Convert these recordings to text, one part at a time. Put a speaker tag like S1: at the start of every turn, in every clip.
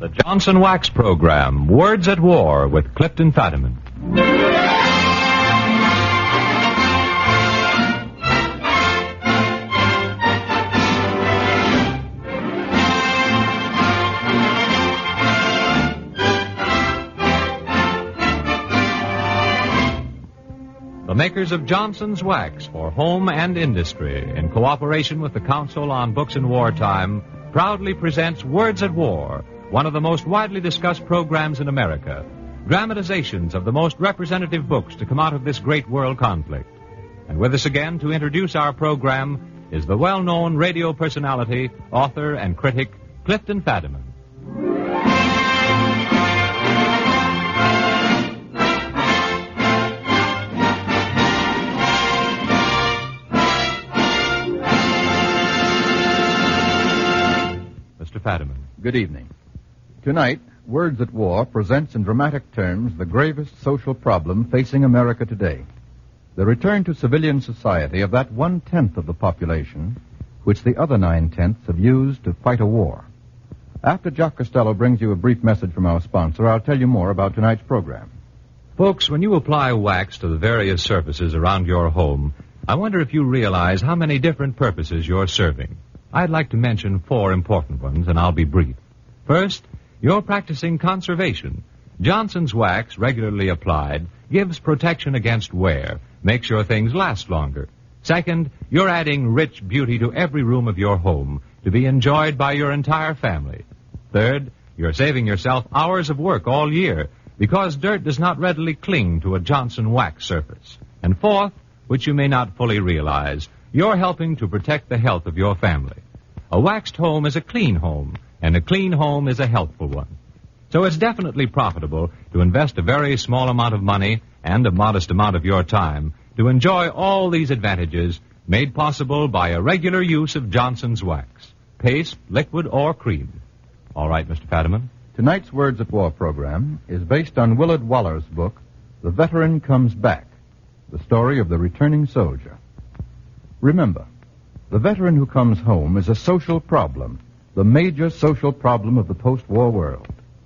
S1: The Johnson Wax Program, Words at War with Clifton Fadiman. The makers of Johnson's Wax for home and industry, in cooperation with the Council on Books in Wartime, proudly presents Words at War, one of the most widely discussed programs in America, dramatizations of the most representative books to come out of this great world conflict. And with us again to introduce our program is the well-known radio personality, author, and critic, Clifton Fadiman. Mr. Fadiman.
S2: Good evening. Tonight, Words at War presents in dramatic terms the gravest social problem facing America today. The return to civilian society of that 1/10 of the population which the other 9/10 have used to fight a war. After Jock Costello brings you a brief message from our sponsor, I'll tell you more about tonight's program.
S1: Folks, when you apply wax to the various surfaces around your home, I wonder if you realize how many different purposes you're serving. I'd like to mention 4 important ones, and I'll be brief. First, you're practicing conservation. Johnson's Wax, regularly applied, gives protection against wear, makes your things last longer. Second, you're adding rich beauty to every room of your home to be enjoyed by your entire family. Third, you're saving yourself hours of work all year because dirt does not readily cling to a Johnson Wax surface. And fourth, which you may not fully realize, you're helping to protect the health of your family. A waxed home is a clean home, and a clean home is a healthful one. So it's definitely profitable to invest a very small amount of money and a modest amount of your time to enjoy all these advantages made possible by a regular use of Johnson's Wax, paste, liquid, or cream. All right, Mr. Fadiman.
S2: Tonight's Words at War program is based on Willard Waller's book, The Veteran Comes Back, the story of the returning soldier. Remember, the veteran who comes home is a social problem, the major social problem of the post-war world.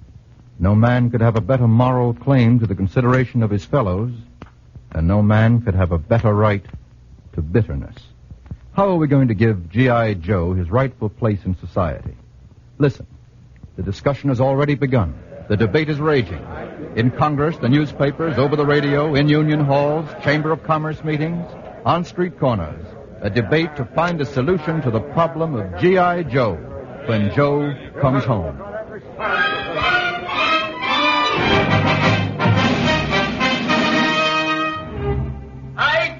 S2: No man could have a better moral claim to the consideration of his fellows, and no man could have a better right to bitterness. How are we going to give G.I. Joe his rightful place in society? Listen, the discussion has already begun. The debate is raging. In Congress, the newspapers, over the radio, in union halls, Chamber of Commerce meetings, on street corners. A debate to find a solution to the problem of G.I. Joe when Joe comes home.
S3: I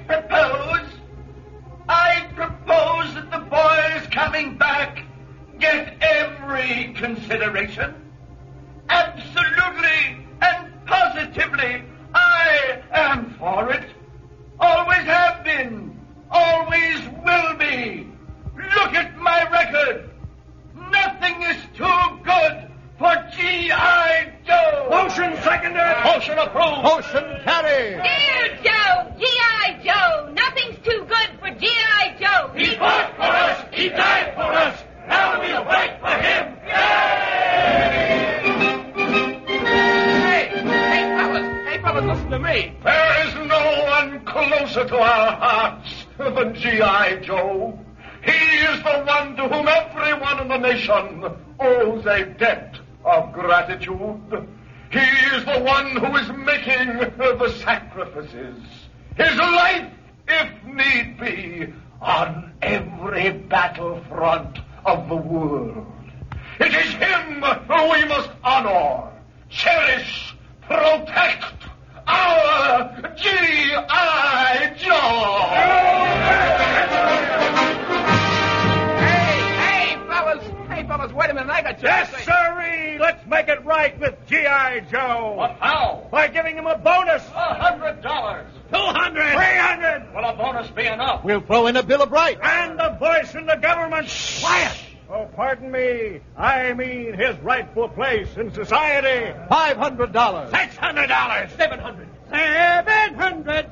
S3: propose that the boys coming back get every consideration. Absolutely and positively, I am for it. Always have been. Always will be. Look at my record. Nothing is too good for G.I. Joe. Motion seconded. Motion approved. Motion carried.
S4: Dear Joe, G.I. Joe, nothing's too good for G.I. Joe.
S3: He fought for us. He died for us. Now we'll fight for him. Yay! Hey, fellas, listen to me. There is no one closer to our hearts than G.I. Joe. He is the one to whom everyone in the nation owes a debt of gratitude. He is the one who is making the sacrifices, his life, if need be, on every battlefront of the world. It is him who we must honor, cherish, protect, our G.I. Joe! Hey, fellas, wait a minute, I got you.
S5: Yes, sirree! Let's make it right with G.I. Joe.
S3: What, how?
S5: By giving him a bonus.
S3: $100.
S5: $200. $300.
S3: Will a bonus be enough?
S5: We'll throw in a Bill of Rights. And a voice in the government. Quiet! Oh, pardon me. I mean his rightful place in society. $500. $600.
S3: $700.
S5: $700.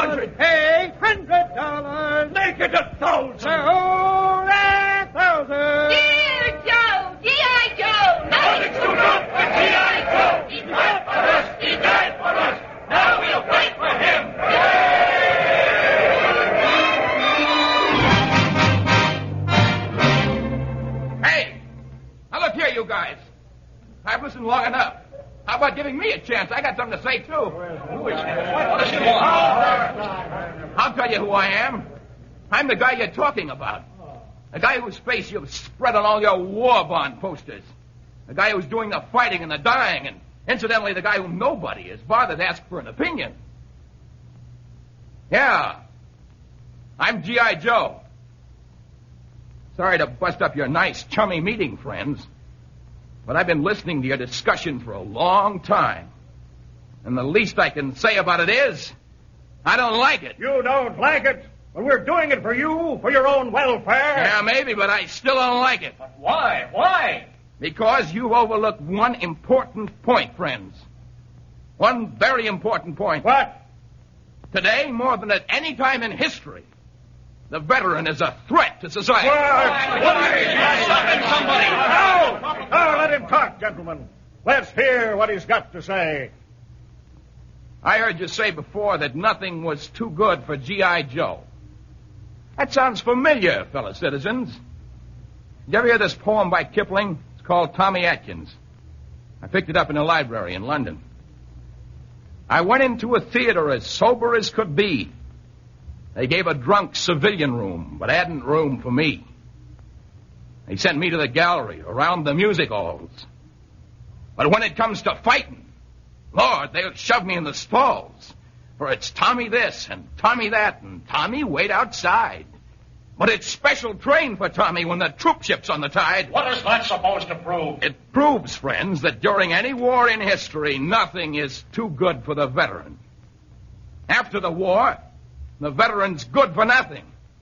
S5: $800. Make it $1,000. $1,000.
S4: Dear Joe, G.I. Joe, nothing's too good.
S6: you guys. I've listened long enough. How about giving me a chance? I got something to say, too. I'll tell you who I am. I'm the guy you're talking about. The guy whose face you've spread on all your war bond posters. The guy who's doing the fighting and the dying, and incidentally, the guy whom nobody is bothered to ask for an opinion. Yeah. I'm G.I. Joe. Sorry to bust up your nice, chummy meeting, friends. But I've been listening to your discussion for a long time. And the least I can say about it is, I don't like it.
S5: You don't like it? Well, we're doing it for you, for your own welfare.
S6: Yeah, maybe, but I still don't like it.
S5: But why? Why?
S6: Because you've overlooked one important point, friends. One very important point.
S5: What?
S6: Today, more than at any time in history, the veteran is a threat to society.
S5: Somebody! No, let him talk, gentlemen. Let's hear what he's got to say.
S6: I heard you say before that nothing was too good for G.I. Joe. That sounds familiar, fellow citizens. Did you ever hear this poem by Kipling? It's called Tommy Atkins. I picked it up in a library in London. I went into a theater as sober as could be. They gave a drunk civilian room, but hadn't room for me. They sent me to the gallery, around the music halls. But when it comes to fighting, Lord, they'll shove me in the stalls. For it's Tommy this and Tommy that and Tommy wait outside. But it's special train for Tommy when the troop ship's on the tide.
S3: What is that supposed to prove?
S6: It proves, friends, that during any war in history, nothing is too good for the veteran. After the war, the veteran's good for nothing.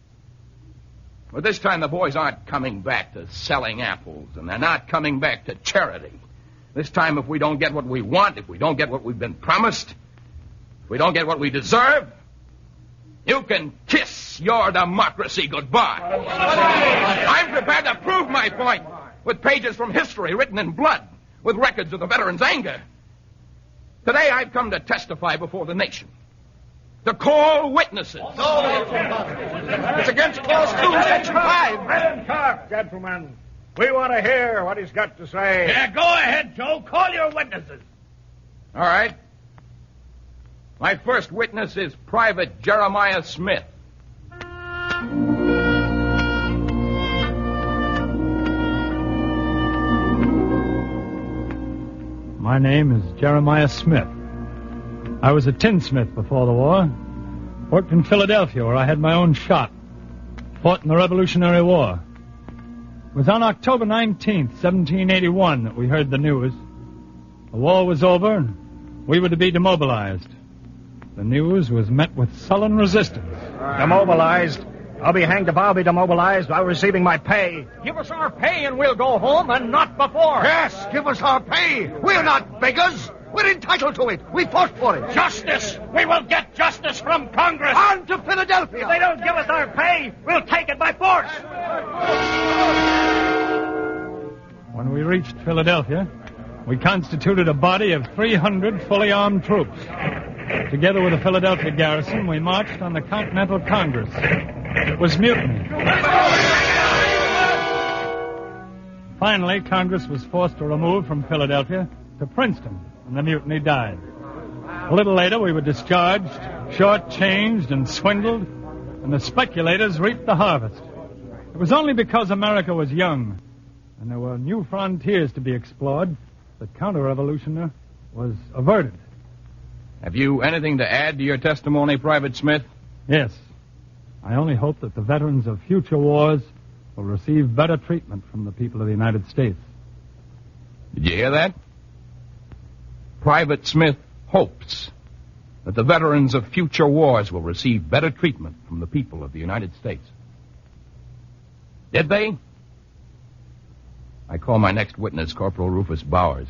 S6: But this time the boys aren't coming back to selling apples, and they're not coming back to charity. This time, if we don't get what we want, if we don't get what we've been promised, if we don't get what we deserve, you can kiss your democracy goodbye. I'm prepared to prove my point with pages from history written in blood, with records of the veterans' anger. Today I've come to testify before the nation, to call witnesses. It's against Clause 2, Section 5.
S5: Let him talk, gentlemen. We want to hear what he's got to say.
S3: Yeah, go ahead, Joe. Call your witnesses.
S6: All right. My first witness is Private Jeremiah Smith.
S7: My name is Jeremiah Smith. I was a tinsmith before the war. Worked in Philadelphia, where I had my own shop. Fought in the Revolutionary War. It was on October 19th, 1781, that we heard the news. The war was over, and we were to be demobilized. The news was met with sullen resistance.
S5: Demobilized? I'll be hanged if I'll be demobilized while receiving my pay.
S8: Give us our pay and we'll go home, and not before.
S3: Yes, give us our pay. We're not beggars. We're entitled to it. We fought for it.
S8: Justice! We will get justice from Congress!
S3: On to Philadelphia!
S8: If they don't give us our pay, we'll take it by force!
S7: When we reached Philadelphia, we constituted a body of 300 fully armed troops. Together with the Philadelphia garrison, we marched on the Continental Congress. It was mutiny. Finally, Congress was forced to remove from Philadelphia to Princeton, and the mutiny died. A little later, we were discharged, shortchanged, and swindled, and the speculators reaped the harvest. It was only because America was young, and there were new frontiers to be explored, that counter-revolution was averted.
S6: Have you anything to add to your testimony, Private Smith?
S7: Yes. I only hope that the veterans of future wars will receive better treatment from the people of the United States.
S6: Did you hear that? Private Smith hopes that the veterans of future wars will receive better treatment from the people of the United States. Did they? I call my next witness Corporal Rufus Bowers.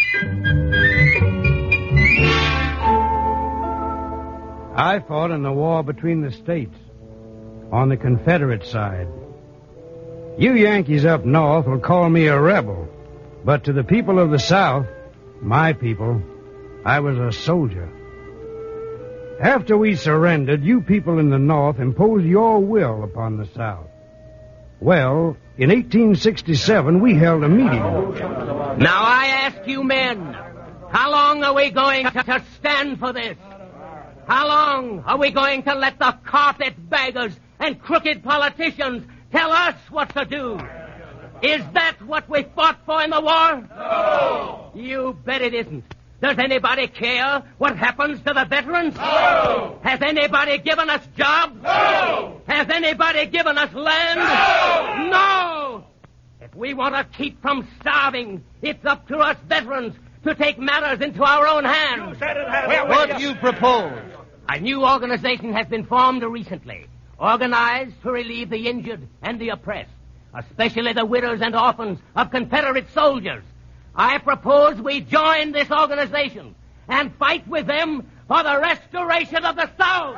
S9: I fought in the war between the states, on the Confederate side. You Yankees up north will call me a rebel, but to the people of the South, my people, I was a soldier. After we surrendered, you people in the North imposed your will upon the South. Well, In 1867, we held a meeting.
S10: Now I ask you men, how long are we going to stand for this? How long are we going to let the carpetbaggers and crooked politicians tell us what to do? Is that what we fought for in the war? No! You bet it isn't. Does anybody care what happens to the veterans? No! Has anybody given us jobs? No! Has anybody given us land? No! No! If we want to keep from starving, it's up to us veterans to take matters into our own hands.
S8: You said it,
S10: what do you propose? A new organization has been formed recently, organized to relieve the injured and the oppressed, especially the widows and orphans of Confederate soldiers. I propose we join this organization and fight with them for the restoration of the South.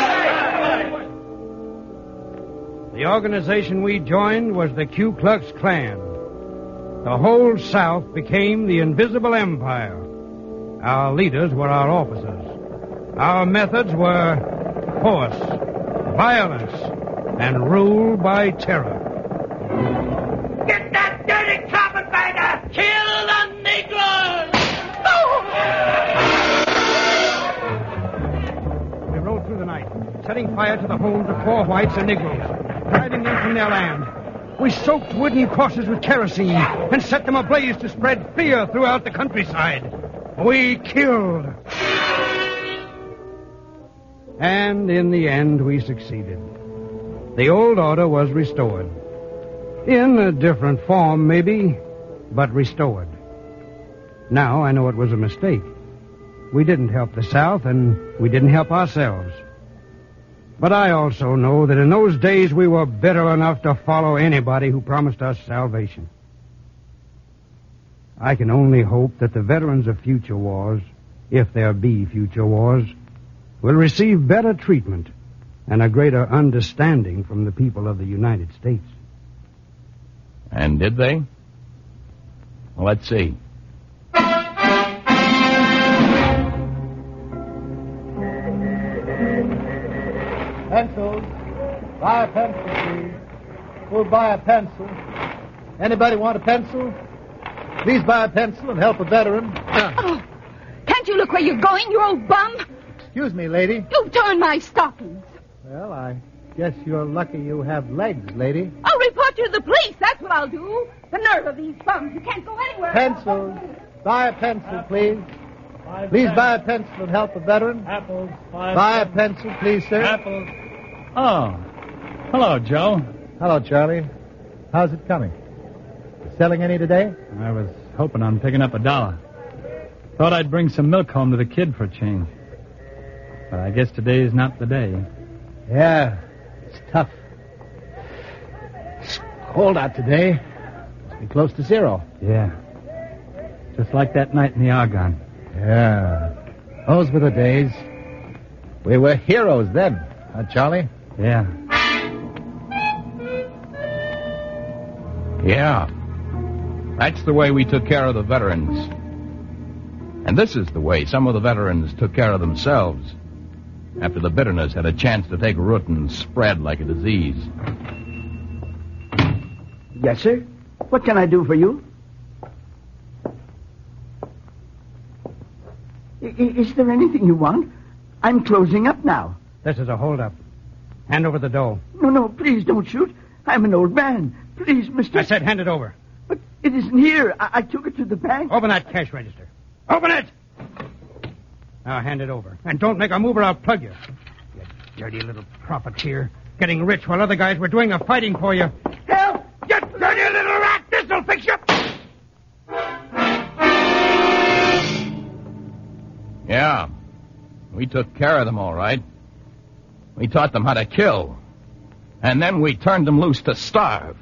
S9: The organization we joined was the Ku Klux Klan. The whole South became the Invisible Empire. Our leaders were our officers. Our methods were force, violence, and rule by terror.
S8: Get that dirty carpetbagger!
S10: Kill the Negroes!
S9: We rode through the night, setting fire to the homes of poor whites and Negroes, driving them from their land. We soaked wooden crosses with kerosene and set them ablaze to spread fear throughout the countryside. We killed. And in the end, we succeeded. The old order was restored. In a different form, maybe, but restored. Now I know it was a mistake. We didn't help the South, and we didn't help ourselves. But I also know that in those days we were bitter enough to follow anybody who promised us salvation. I can only hope that the veterans of future wars, if there be future wars, will receive better treatment and a greater understanding from the people of the United States.
S6: And did they? Well, let's see.
S11: Pencils. Buy a pencil, please. Who'll buy a pencil? Anybody want a pencil? Please buy a pencil and help a veteran.
S4: Oh, can't you look where you're going, you old bum?
S11: Excuse me, lady.
S4: You've torn my stockings.
S11: Well, I guess you're lucky you have legs, lady.
S4: I'll report you to the police. That's what I'll do. The nerve of these bums. You can't go anywhere.
S11: Pencils. Buy a pencil, please. Please buy a pencil and help a veteran.
S7: Apples.
S11: Buy a pencil, please, sir.
S7: Apples. Oh. Hello, Joe.
S11: Hello, Charlie. How's it coming? Selling any today?
S7: I was hoping on picking up $1. Thought I'd bring some milk home to the kid for a change. But I guess today's not the day.
S11: Yeah, it's tough. It's cold out today. Must be close to zero.
S7: Yeah. Just like that night in the Argonne.
S11: Yeah. Those were the days. We were heroes then, huh, Charlie?
S7: Yeah.
S6: Yeah. That's the way we took care of the veterans. And this is the way some of the veterans took care of themselves after the bitterness had a chance to take root and spread like a disease.
S12: Yes, sir? What can I do for you? Is there anything you want? I'm closing up now.
S9: This is a holdup. Hand over the dough.
S12: No, please don't shoot. I'm an old man. Please, Mr.
S9: I said hand it over.
S12: But it isn't here. I took it to the bank.
S9: Open that cash register. Open it! Now hand it over. And don't make a move or I'll plug you. You dirty little profiteer. Getting rich while other guys were doing the fighting for you.
S12: Help!
S9: You dirty little rat! This'll fix you!
S6: Yeah. We took care of them all right. We taught them how to kill. And then we turned them loose to starve.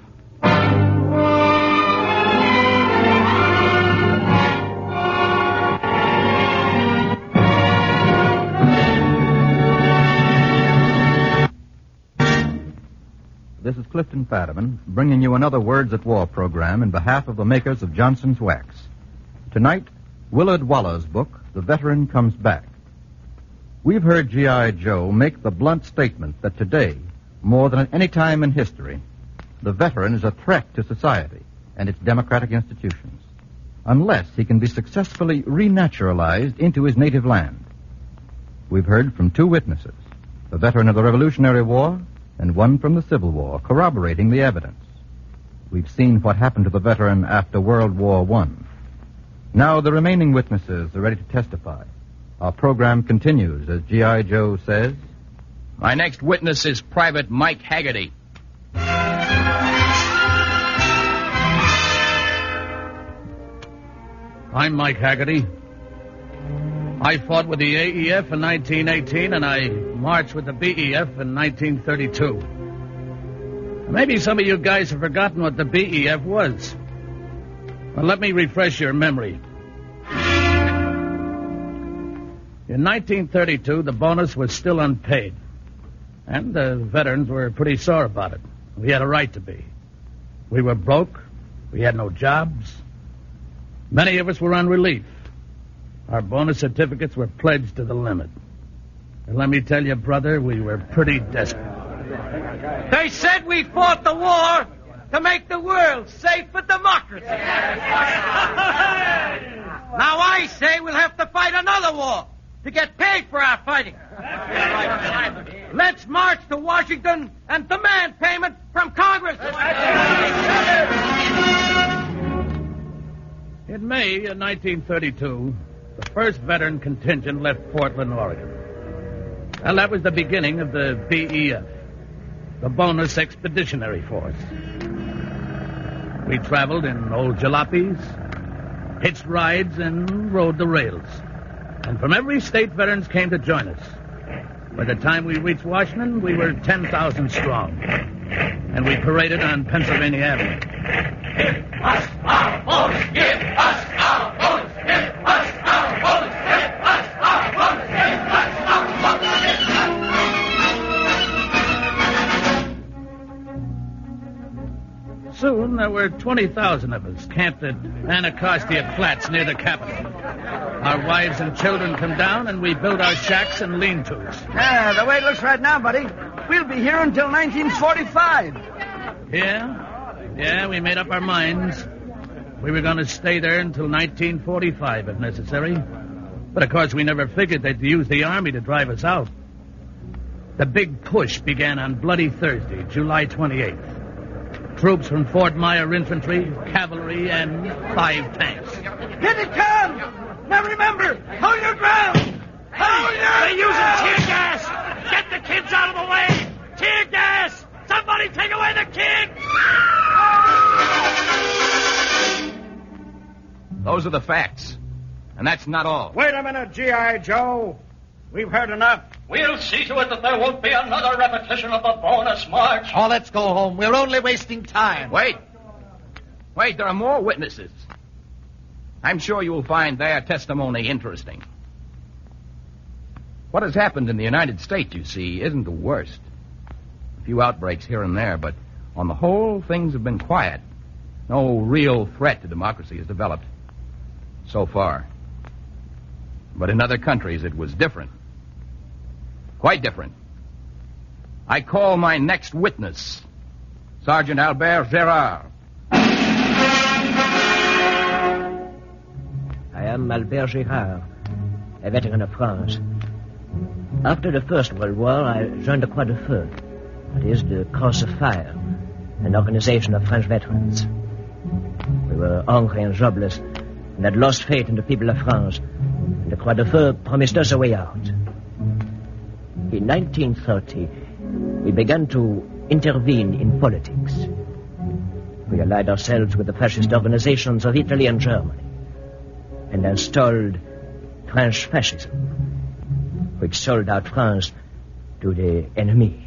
S2: This is Clifton Fadiman, bringing you another Words at War program in behalf of the makers of Johnson's Wax. Tonight, Willard Waller's book, The Veteran Comes Back. We've heard G.I. Joe make the blunt statement that today, more than at any time in history, the veteran is a threat to society and its democratic institutions, unless he can be successfully renaturalized into his native land. We've heard from two witnesses, the veteran of the Revolutionary War and one from the Civil War, corroborating the evidence. We've seen what happened to the veteran after World War I. Now the remaining witnesses are ready to testify. Our program continues, as G.I. Joe says.
S6: My next witness is Private Mike Haggerty.
S13: I'm Mike Haggerty. I fought with the AEF in 1918, and I marched with the BEF in 1932. Maybe some of you guys have forgotten what the BEF was. Well, let me refresh your memory. In 1932, the bonus was still unpaid, and the veterans were pretty sore about it. We had a right to be. We were broke. We had no jobs. Many of us were on relief. Our bonus certificates were pledged to the limit. And let me tell you, brother, we were pretty desperate.
S10: They said we fought the war to make the world safe for democracy. Now I say we'll have to fight another war to get paid for our fighting. Let's march to Washington and demand payment from Congress.
S13: In May of 1932, the first veteran contingent left Portland, Oregon. And that was the beginning of the BEF, the Bonus Expeditionary Force. We traveled in old jalopies, hitched rides, and rode the rails. And from every state, veterans came to join us. By the time we reached Washington, we were 10,000 strong. And we paraded on Pennsylvania Avenue.
S8: Give us our bonus! Give us our bonus! Give us our bonus! Give us our bonus! Give us our bonus!
S13: Soon there were 20,000 of us camped at Anacostia Flats near the Capitol. Our wives and children come down, and we build our shacks and lean-tos.
S12: The way it looks right now, buddy, we'll be here until 1945.
S13: Yeah, we made up our minds. We were going to stay there until 1945, if necessary. But, of course, we never figured they'd use the Army to drive us out. The big push began on Bloody Thursday, July 28th. Troops from Fort Myer Infantry, cavalry, and 5 tanks.
S8: Here they come! Now remember, hold your ground! Hold your ground! They're using tear gas! Get the kids out of the way! Tear gas! Somebody take away the kids!
S6: Those are the facts. And that's not all.
S5: Wait a minute, G.I. Joe. We've heard enough.
S3: We'll see to it that there won't be another repetition of the bonus march.
S11: Oh, let's go home. We're only wasting time.
S6: Wait, there are more witnesses. I'm sure you will find their testimony interesting. What has happened in the United States, you see, isn't the worst. A few outbreaks here and there, but on the whole, things have been quiet. No real threat to democracy has developed so far. But in other countries, it was different. Quite different. I call my next witness, Sergeant Albert Gerard.
S14: I am Albert Girard, a veteran of France. After the First World War, I joined the Croix de Feu, that is, the Cross of Fire, an organization of French veterans. We were hungry and jobless, and had lost faith in the people of France, and the Croix de Feu promised us a way out. In 1930, we began to intervene in politics. We allied ourselves with the fascist organizations of Italy and Germany, and installed French fascism, which sold out France to the enemy.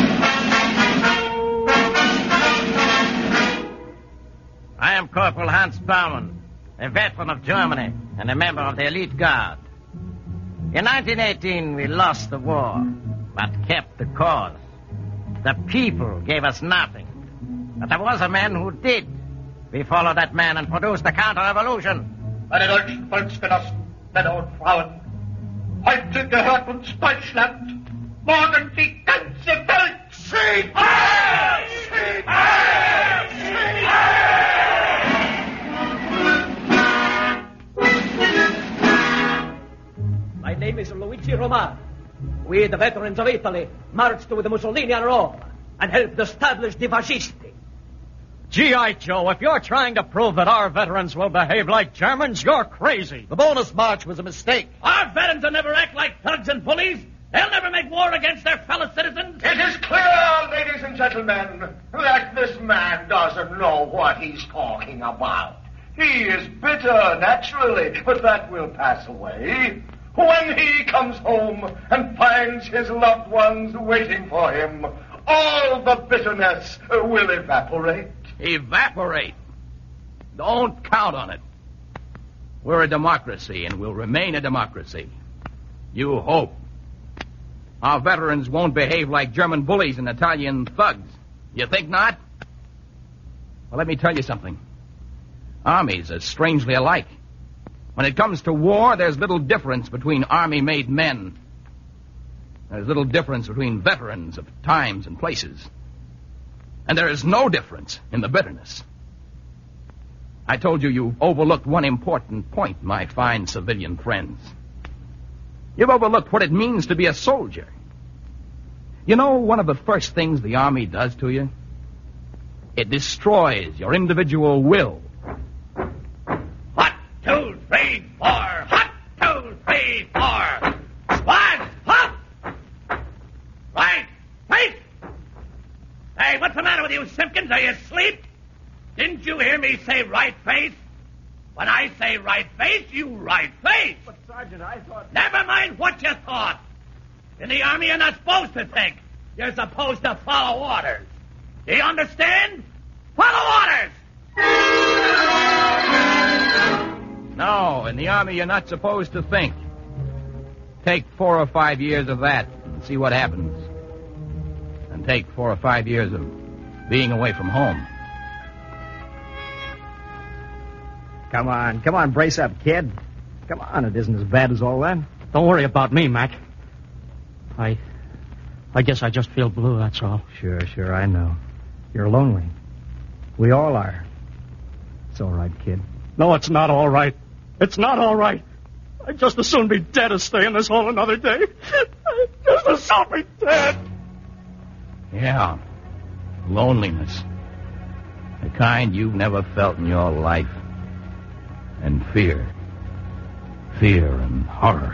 S10: I am Corporal Hans Baumann, a veteran of Germany and a member of the elite guard. In 1918, we lost the war, but kept the cause. The people gave us nothing. But there was a man who did. We followed that man and produced the counter-revolution.
S3: Meine deutschen Volksgenossen, Männer und Frauen, heute gehört uns Deutschland, morgen die ganze Welt. Sieg! Heil! Sieg! Heil!
S14: name is Luigi Romano. We, the veterans of Italy, marched with Mussolini on Rome and helped establish the fascisti.
S15: G.I. Joe, if you're trying to prove that our veterans will behave like Germans, you're crazy.
S16: The bonus march was a mistake.
S8: Our veterans will never act like thugs and bullies. They'll never make war against their fellow citizens.
S3: It is clear, ladies and gentlemen, that this man doesn't know what he's talking about. He is bitter, naturally, but that will pass away. When he comes home and finds his loved ones waiting for him, all the bitterness will evaporate.
S6: Evaporate? Don't count on it. We're a democracy, and we'll remain a democracy. You hope. Our veterans won't behave like German bullies and Italian thugs. You think not? Well, let me tell you something. Armies are strangely alike. When it comes to war, there's little difference between army-made men. There's little difference between veterans of times and places. And there is no difference in the bitterness. I told you you've overlooked one important point, my fine civilian friends. You've overlooked what it means to be a soldier. You know, one of the first things the Army does to you? It destroys your individual will.
S8: 1, 2, 3, 4. 1, 2, 3, 4. Squad, up! Right, face! Hey, what's the matter with you, Simpkins? Are you asleep? Didn't you hear me say right face? When I say right face, you right face.
S11: But, Sergeant, I thought...
S8: Never mind what you thought. In the Army, you're not supposed to think. You're supposed to follow orders. Do you understand? Follow orders!
S6: No, in the Army, you're not supposed to think. Take 4 or 5 years of that and see what happens. And take 4 or 5 years of being away from home.
S17: Come on, brace up, kid. Come on, it isn't as bad as all that.
S15: Don't worry about me, Mac. I guess I just feel blue, that's all.
S17: Sure, I know. You're lonely. We all are. It's all right, kid.
S15: No, it's not all right. It's not all right. I'd just as soon be dead as stay in this hole another day. I'd just as soon be dead.
S6: Yeah, loneliness. The kind you've never felt in your life. And fear and horror.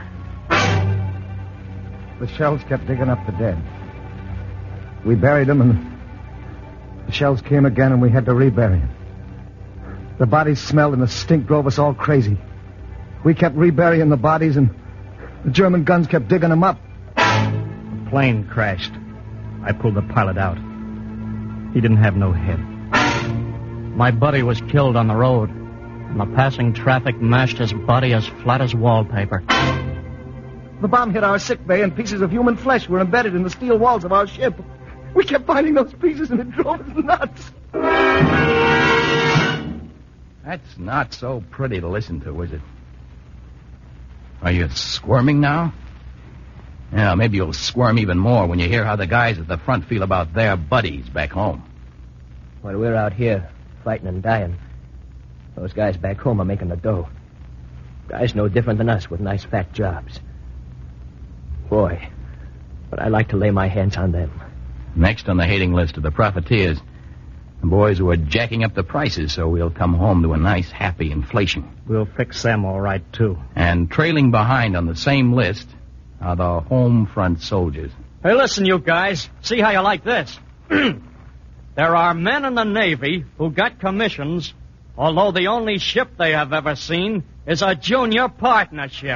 S17: The shells kept digging up the dead. We buried them, and the shells came again, and we had to rebury them. The bodies smelled, and the stink drove us all crazy. We kept reburying the bodies, and the German guns kept digging them up. The plane crashed. I pulled the pilot out. He didn't have no head.
S15: My buddy was killed on the road. And the passing traffic mashed his body as flat as wallpaper.
S17: The bomb hit our sick bay, and pieces of human flesh were embedded in the steel walls of our ship. We kept finding those pieces, and it drove us nuts.
S6: That's not so pretty to listen to, is it? Are you squirming now? Yeah, maybe you'll squirm even more when you hear how the guys at the front feel about their buddies back home.
S14: While we're out here fighting and dying, those guys back home are making the dough. Guys no different than us with nice fat jobs. Boy, but I like to lay my hands on them.
S6: Next on the hating list of the profiteers, the boys who are jacking up the prices so we'll come home to a nice, happy inflation.
S17: We'll fix them all right, too.
S6: And trailing behind on the same list are the home front soldiers.
S15: Hey, listen, you guys. See how you like this. There are men in the Navy who got commissions, although the only ship they have ever seen is a junior partnership.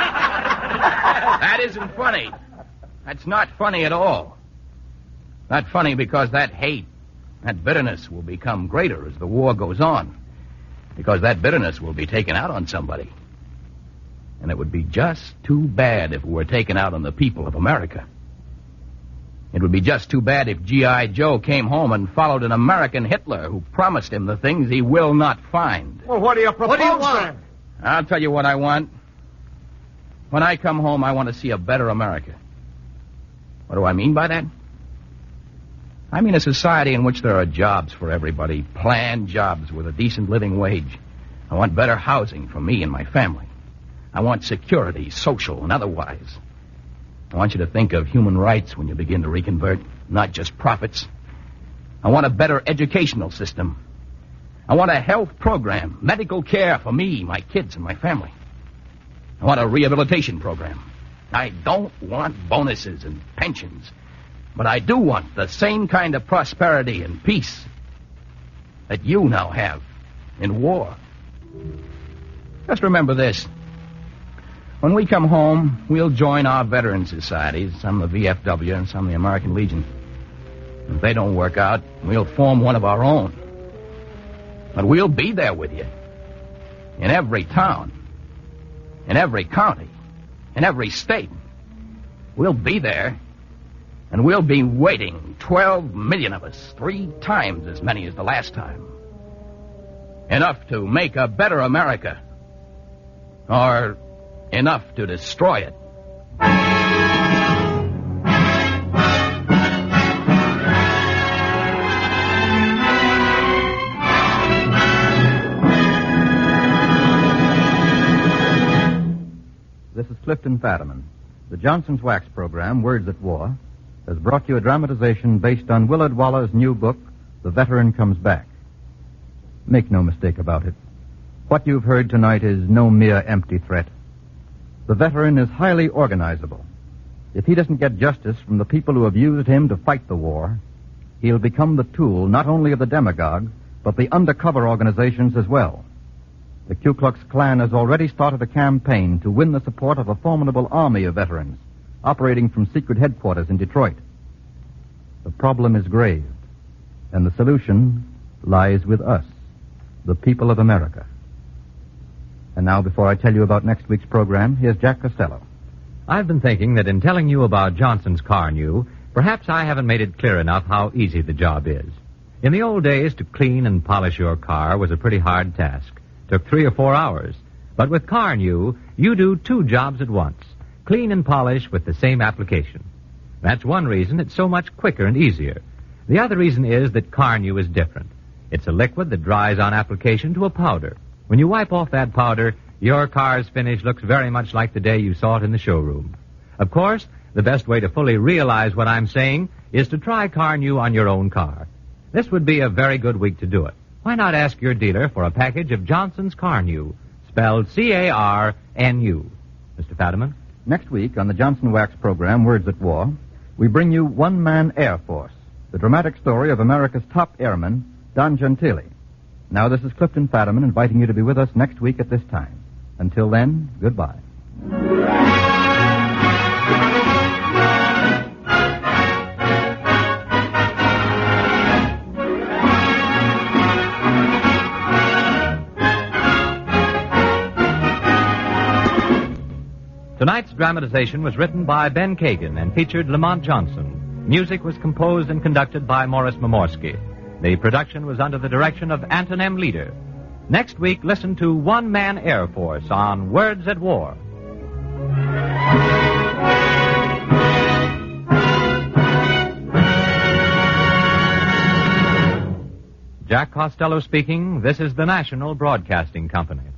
S6: That isn't funny. That's not funny at all. Not funny because that hate, that bitterness will become greater as the war goes on. Because that bitterness will be taken out on somebody. And it would be just too bad if it were taken out on the people of America. It would be just too bad if G.I. Joe came home and followed an American Hitler who promised him the things he will not find.
S11: Well, what do you propose? What do you want?
S6: I'll tell you what I want. When I come home, I want to see a better America. What do I mean by that? I mean a society in which there are jobs for everybody, planned jobs with a decent living wage. I want better housing for me and my family. I want security, social and otherwise. I want you to think of human rights when you begin to reconvert, not just profits. I want a better educational system. I want a health program, medical care for me, my kids, and my family. I want a rehabilitation program. I don't want bonuses and pensions, but I do want the same kind of prosperity and peace that you now have in war. Just remember this. When we come home, we'll join our veteran societies, some the VFW and some the American Legion. If they don't work out, we'll form one of our own. But we'll be there with you. In every town. In every county. In every state. We'll be there. And we'll be waiting, 12 million of us, 3 times as many as the last time. Enough to make a better America. Or enough to destroy it.
S2: This is Clifton Fadiman. The Johnson's Wax program, Words at War, has brought you a dramatization based on Willard Waller's new book, The Veteran Comes Back. Make no mistake about it. What you've heard tonight is no mere empty threat. The veteran is highly organizable. If he doesn't get justice from the people who have used him to fight the war, he'll become the tool not only of the demagogue, but the undercover organizations as well. The Ku Klux Klan has already started a campaign to win the support of a formidable army of veterans operating from secret headquarters in Detroit. The problem is grave, and the solution lies with us, the people of America. And now, before I tell you about next week's program, here's Jack Costello.
S1: I've been thinking that in telling you about Johnson's Car New, perhaps I haven't made it clear enough how easy the job is. In the old days, to clean and polish your car was a pretty hard task. Took 3 or 4 hours. But with Car New, you do 2 jobs at once. Clean and polish with the same application. That's one reason it's so much quicker and easier. The other reason is that Car New is different. It's a liquid that dries on application to a powder. When you wipe off that powder, your car's finish looks very much like the day you saw it in the showroom. Of course, the best way to fully realize what I'm saying is to try Car New on your own car. This would be a very good week to do it. Why not ask your dealer for a package of Johnson's Car New, spelled C-A-R-N-U. Mr. Fadiman?
S2: Next week on the Johnson Wax program, Words at War, we bring you One Man Air Force, the dramatic story of America's top airman, Don Gentili. Now, this is Clifton Fadiman inviting you to be with us next week at this time. Until then, goodbye.
S1: Tonight's dramatization was written by Ben Kagan and featured Lamont Johnson. Music was composed and conducted by Morris Momorsky. The production was under the direction of Anton M. Leader. Next week, listen to One Man Air Force on Words at War. Jack Costello speaking. This is the National Broadcasting Company.